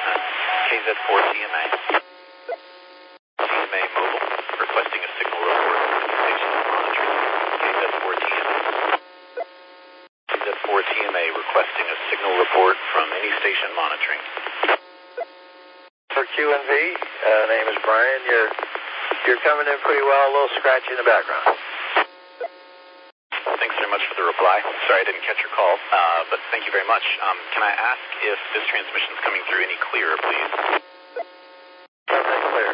KZ4TMA. TMA Mobile, requesting a signal report from any station monitoring. KZ4TMA. KZ4TMA requesting a signal report from any station monitoring. For QNV, name is Brian. You're coming in pretty well, a little scratchy in the background. Thanks very much for the reply. Sorry I didn't catch your call, but thank you very much. Can I ask if this transmission is coming through any clearer, please? Something clear.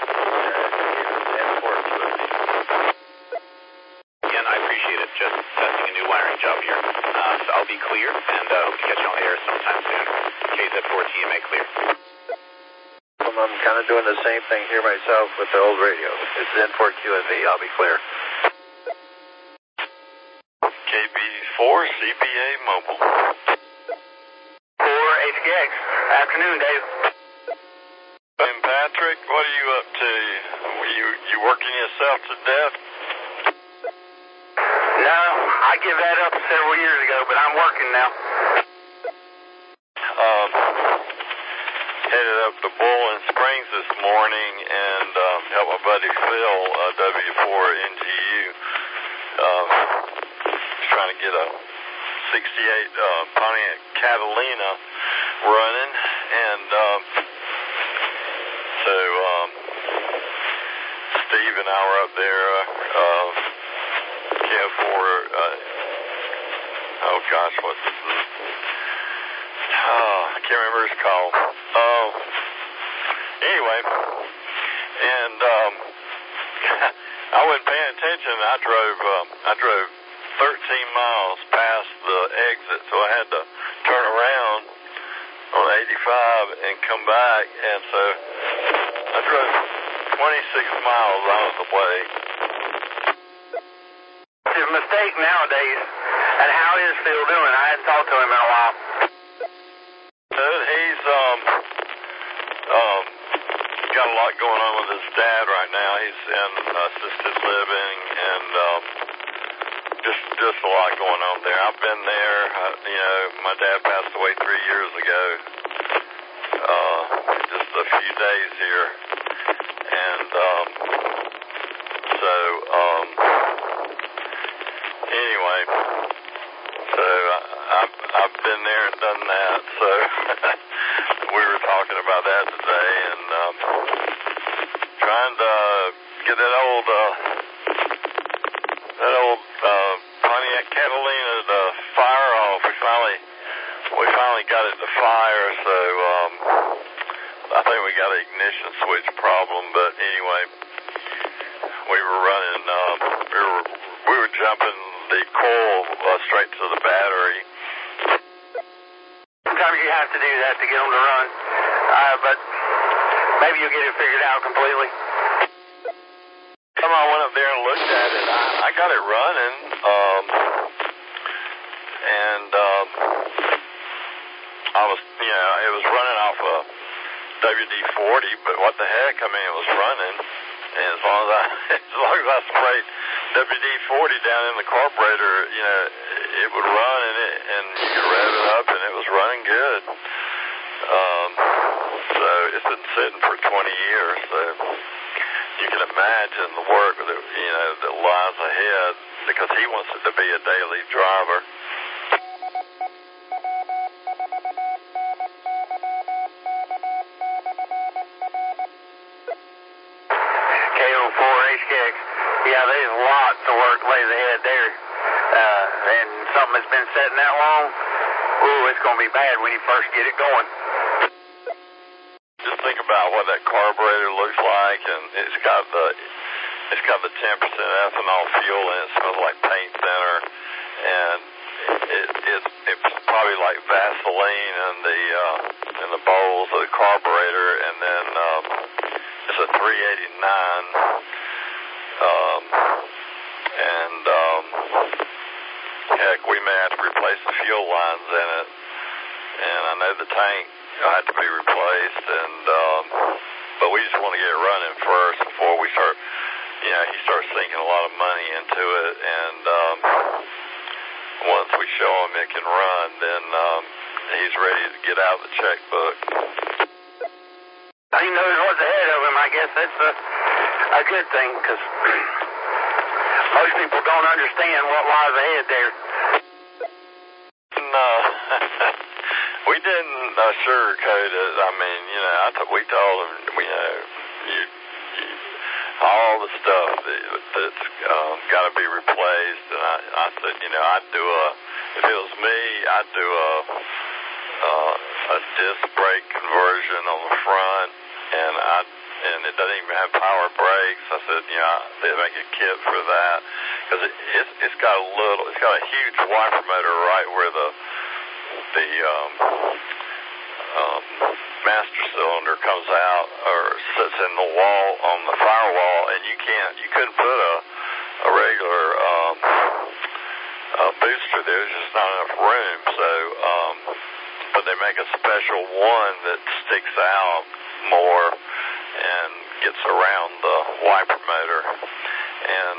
Again, I appreciate it. Just testing a new wiring job here. So I'll be clear, and hope to catch you on the air sometime soon. KZ4TMA clear. I'm kind of doing the same thing here myself with the old radio. It's N4 QNV. I'll be clear. KB4 CPA Mobile. 4 HKX. Afternoon, Dave. And Patrick, what are you up to? You working yourself to death? No, I gave that up several years ago, but I'm working now. Headed up to Bowling Springs this morning and helped my buddy Phil, W4NGU. Trying to get a 68 Pontiac Catalina running, and so Steve and I were up there. Oh gosh, what's his name? I can't remember his call. Anyway, and I wasn't paying attention. I drove 13 miles past the exit, so I had to turn around on 85 and come back, and so I drove 26 miles out of the way. It's a mistake nowadays. And how is Phil doing? I hadn't talked to him in a while. He's got a lot going on with his dad right now. He's in assisted living, and just a lot going on there. I've been there. My dad passed away 3 years ago. Just a few days here, and anyway, so I've been there and done that. So we were talking about that today, and trying to get that old Pontiac Catalina to fire off. We finally got it to fire, so I think we got an ignition switch problem. But anyway, we were running. We were jumping the coil straight to the battery. Sometimes you have to do that to get them to run, but maybe you'll get it figured out completely. I went up there and looked at it. I got it running, and it was running off a WD-40, but what the heck? I mean, it was running, and as long as I sprayed WD-40 down in the carburetor, it would run, and you could rev it up, and it was running good. So it's been sitting for 20 years, so you can imagine the work that lies ahead, because he wants it to be a daily driver. KO4 HKX. Yeah, there's lots of work lays ahead there. And something that's been sitting that long, it's going to be bad when you first get it going. Just think about what that carburetor looks like, and it's got the 10% ethanol fuel, and it smells like paint thinner, and it's probably like Vaseline in the bowls of the carburetor, and then it's a 389, heck, we may have to replace the fuel lines in it, and I know the tank had to be replaced, but we just want to get it running first before we start. He starts sinking a lot of money into it, and once we show him it can run, then he's ready to get out the checkbook. He knows what's ahead of him. I guess that's a good thing, because most people don't understand what lies ahead there. No, we didn't sugarcoat it. I mean, we told him, all the stuff that's got to be replaced, and I said, if it was me, I'd do a disc brake conversion on the front, and it doesn't even have power brakes. I said, they make a kit for that, because it's got a huge wiper motor right where the master cylinder comes out or sits in the wall on the firewall, and you couldn't put a regular booster there. There's just not enough room. So, but they make a special one that sticks out more and gets around the wiper motor, and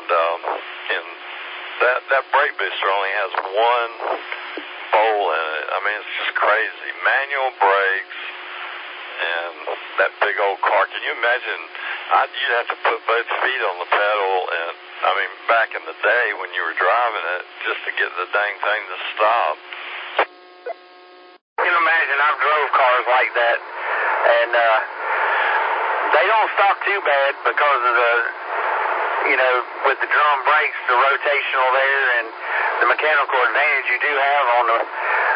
that brake booster only has one bowl in it. I mean, it's just crazy. Manual brakes and that big old car. Can you imagine? You'd have to put both feet on the pedal, and I mean, back in the day when you were driving it, just to get the dang thing to stop. You can imagine, I've drove cars like that, and they don't stop too bad because of the, with the drum brakes, the rotational there, and the mechanical advantage you do have on the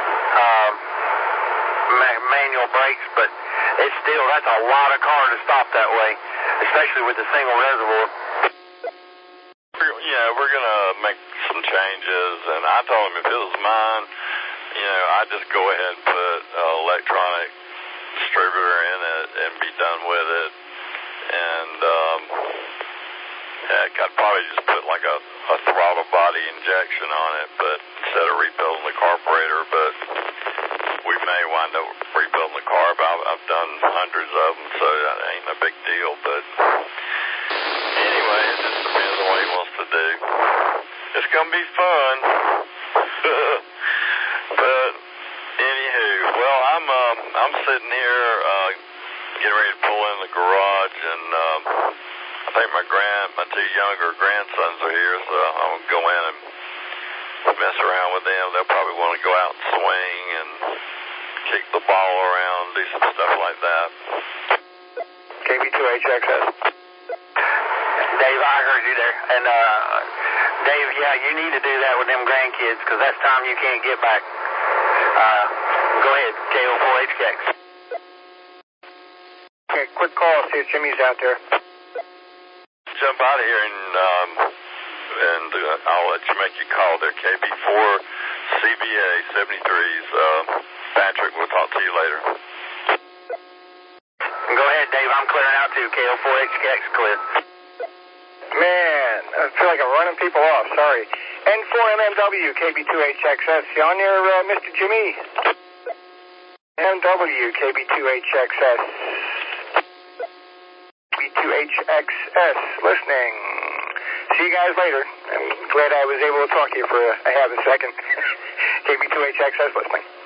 manual brakes, but that's a lot of car to stop that way, especially with the single reservoir. We're going to make some changes, and I told him if it was mine, I'd just go ahead and put an electronic distributor in it and be done with it, and I'd probably just put like a throttle body injection on it, but instead of rebuilding the carburetor, but we may wind up rebuilding the carb. I've done hundreds of them, so that ain't a big deal, but anyway, it just depends on what he wants to do. It's going to be fun. But anywho, well, I'm sitting here getting ready to pull in the garage, and I think my two younger grandsons are here, so I'm going to go in and mess around with them. They'll probably want to go out and swing and kick the ball around, do some stuff like that. KB2HXS. Dave, I heard you there. And, Dave, you need to do that with them grandkids, because that's time you can't get back. Go ahead, KO4HKX. Okay, quick call, see if Jimmy's out there. Jump out of here, and I'll let you make your call there, KB4 CBA 73s. Patrick, we'll talk to you later. Go ahead, Dave. I'm clearing out too. KO4HKX clear. Man, I feel like I'm running people off. Sorry. N4MMW, KB2HXS. You on there, Mr. Jimmy? MW, KB2HXS. KB2HXS, listening. See you guys later. I'm glad I was able to talk to you for a half a second. KB2HXS, listening.